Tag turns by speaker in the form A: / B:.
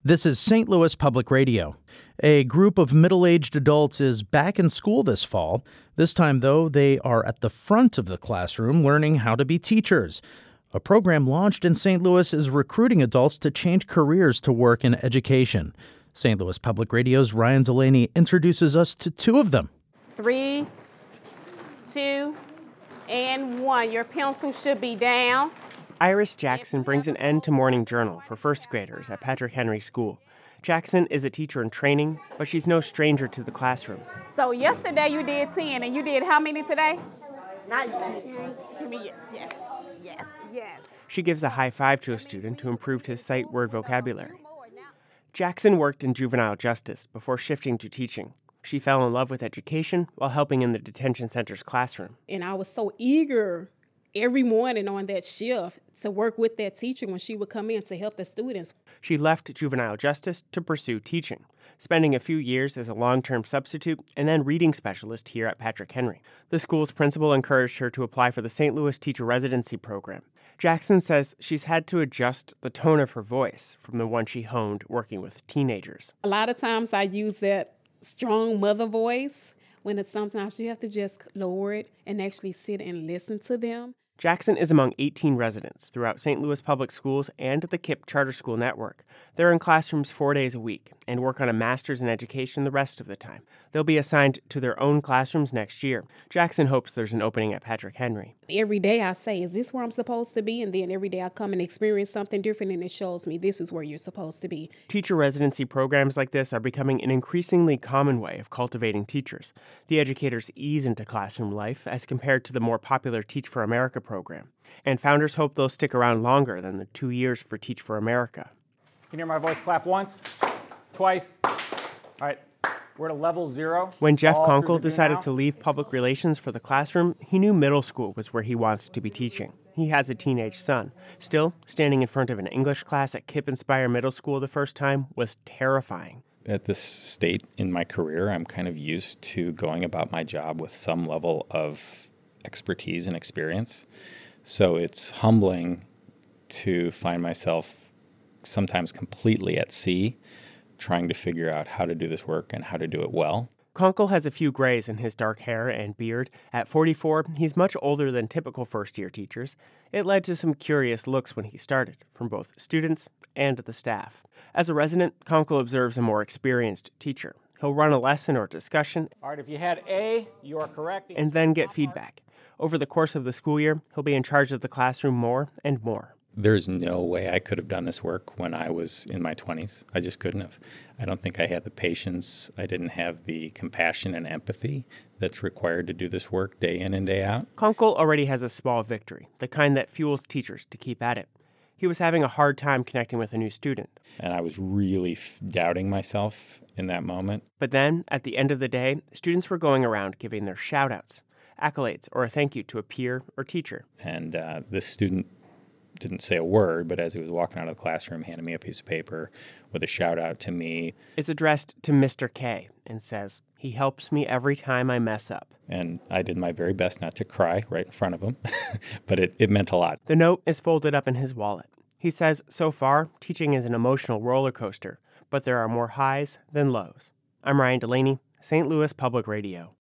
A: This is St. Louis Public Radio. A group of middle-aged adults is back in school this fall. This time, though, they are at the front of the classroom learning how to be teachers. A program launched in St. Louis is recruiting adults to change careers to work in education. St. Louis Public Radio's Ryan Delaney introduces us to two of them.
B: 3, 2, and 1. Your pencil should be down.
C: Iris Jackson brings an end to morning journal for first graders at Patrick Henry School. Jackson is a teacher in training, but she's no stranger to the classroom.
B: So yesterday you did 10, and you did how many today?
D: Not yet.
B: Give me yes.
C: She gives a high five to a student who improved his sight word vocabulary. Jackson worked in juvenile justice before shifting to teaching. She fell in love with education while helping in the detention center's classroom.
B: And I was so eager every morning on that shift to work with that teacher when she would come in to help the students.
C: She left juvenile justice to pursue teaching, spending a few years as a long-term substitute and then reading specialist here at Patrick Henry. The school's principal encouraged her to apply for the St. Louis Teacher Residency Program. Jackson says she's had to adjust the tone of her voice from the one she honed working with teenagers.
B: A lot of times I use that strong mother voice when sometimes you have to just lower it and actually sit and listen to them.
C: Jackson is among 18 residents throughout St. Louis Public Schools and the KIPP Charter School Network. They're in classrooms 4 days a week and work on a master's in education the rest of the time. They'll be assigned to their own classrooms next year. Jackson hopes there's an opening at Patrick Henry.
B: Every day I say, is this where I'm supposed to be? And then every day I come and experience something different, and it shows me this is where you're supposed to be.
C: Teacher residency programs like this are becoming an increasingly common way of cultivating teachers. The educators ease into classroom life as compared to the more popular Teach for America program. And founders hope they'll stick around longer than the 2 years for Teach for America.
E: Can you hear my voice? Clap once, twice. All right, we're at level 0.
C: When Jeff Conkle decided to leave public relations for the classroom, he knew middle school was where he wants to be teaching. He has a teenage son. Still, standing in front of an English class at KIPP Inspire Middle School the first time was terrifying.
F: At this state in my career, I'm kind of used to going about my job with some level of expertise and experience. So it's humbling to find myself sometimes completely at sea, trying to figure out how to do this work and how to do it well.
C: Conkle has a few grays in his dark hair and beard. At 44, he's much older than typical first-year teachers. It led to some curious looks when he started, from both students and the staff. As a resident, Conkle observes a more experienced teacher. He'll run a lesson or discussion.
E: All right, if you had A, you are correct.
C: And then get feedback. Over the course of the school year, he'll be in charge of the classroom more and more.
F: There's no way I could have done this work when I was in my 20s. I just couldn't have. I don't think I had the patience. I didn't have the compassion and empathy that's required to do this work day in and day out.
C: Conkle already has a small victory, the kind that fuels teachers to keep at it. He was having a hard time connecting with a new student.
F: And I was really doubting myself in that moment.
C: But then, at the end of the day, students were going around giving their shout-outs, accolades, or a thank you to a peer or teacher.
F: And this student didn't say a word, but as he was walking out of the classroom, handed me a piece of paper with a shout-out to me.
C: It's addressed to Mr. K and says, "He helps me every time I mess up."
F: And I did my very best not to cry right in front of him, but it meant a lot.
C: The note is folded up in his wallet. He says, so far, teaching is an emotional roller coaster, but there are more highs than lows. I'm Ryan Delaney, St. Louis Public Radio.